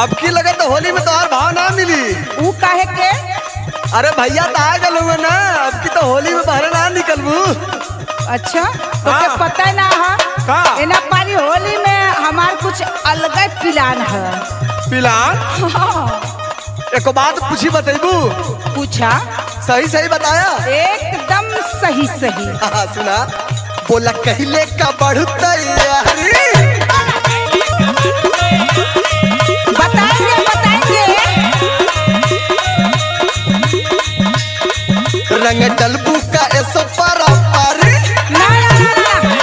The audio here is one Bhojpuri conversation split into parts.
अब की लगा तो होली में तोहार भाव ना मिली। ऊ काहे के? अरे भैया तो आ गए ना, अब की तो होली में बाहर ना निकलबू। अच्छा तोके पता ना है एना पारी होली में हमार कुछ अलग प्लान है। प्लान? हाँ। एक बात पूछी बतेबू? पूछा। सही सही बताया? एकदम सही सही। हाँ सुना। बोला कहले का बढ़ तैयारी। बताएंगे बताएंगे। रंग डलबू का ऐसो पारा पारी। ना ना ना ना।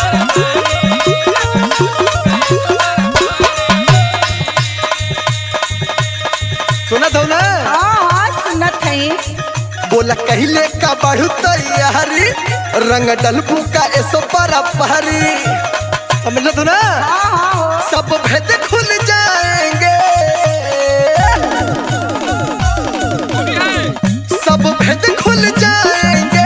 सुनत हो ना? हाँ सुनत है। बोला कहले का बढ़ तैयारी, रंग डलबू का ऐसो पारा पारी। समझ तू ना? हाँ सब भेद खुल जाएंगे, सब भेद खुल जाएंगे।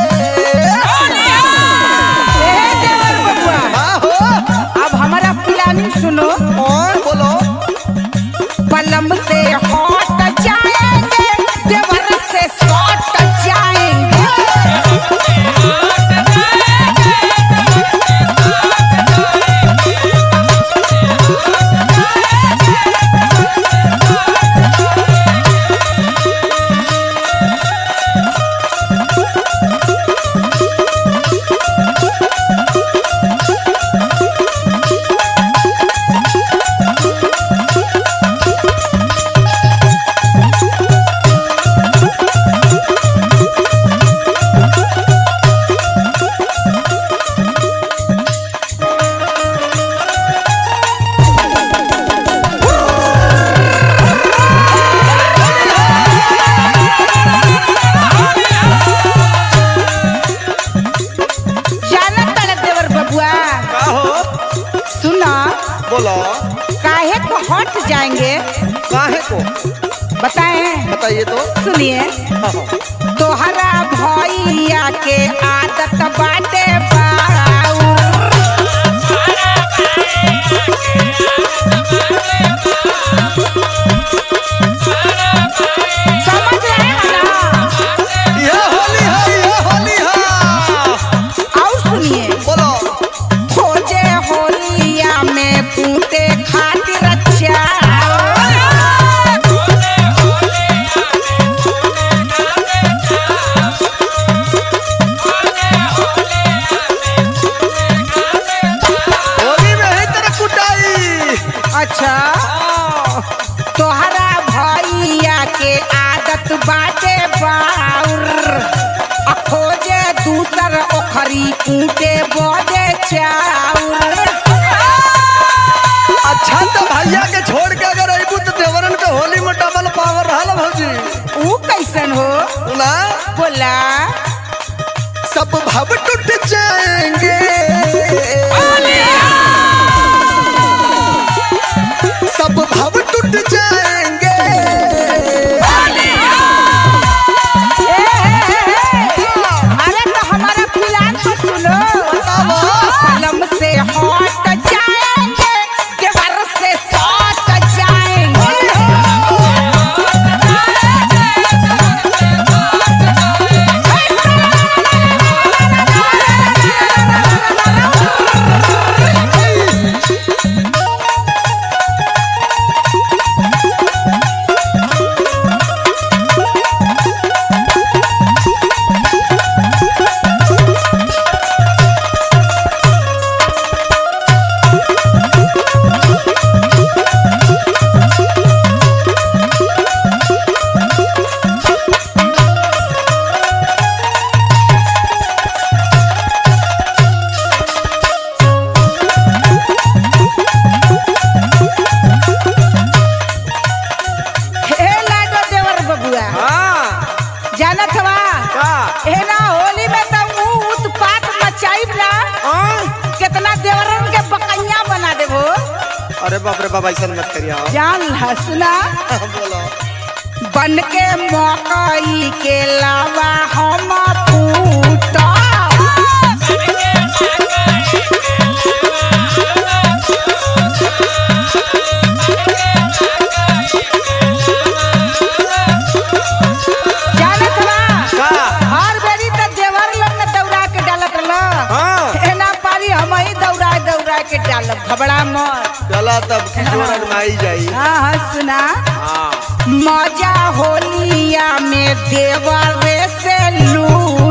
देवर बबुआ। हाँ हो। अब हमारा प्लानिंग सुनो। कौन बोलो? पलम से हट जाएंगे, देवर से सट जाएंगे। जानत तड़क देवर बबुआ। का हो? सुना। बोलो। काहे को हट जाएंगे? काहे को? बताएं। बताइए तो। सुनिए। हाँ, हाँ। तोहरा भैया के आदत बाटे बाऊ। समझ रहे हो ना? ये होली है, ये होली है। और सुनिए। बोलो। खोजे होलिया में कूटे खातिर अच्छा। होली में ही तेरा कुटाई। अच्छा तोहरा भैया के आदत बाटे बाउर। आ खोजे दूसर ओखरी कूटे बोदे चाउर। अच्छा तो भैया के छोड़ के अगर अबू तो देवरन के होली में डबल पावर रहल भौजी। ऊ कैसन हो? ना बोला। सब भव टूट जाएंगे, सब भव टूट जाएंगे। अरे तो हमारा प्लान तो सुनो। कलम से हट जाएंगे, देवर से सट जाएंगे। हे लाडो देवर बबुआ। जानत हवा एना होली में तो ऊ उत्पात मचाइब ना। कितना देवरन के बकैया बना देबो। अरे बाप रे बाप ऐसा मत करिया। जान हसना। बोलो। बन के मकई के लावा हम फूटा। सुनाई जाई। हाँ सुना। मजा होलिया में देवर से लू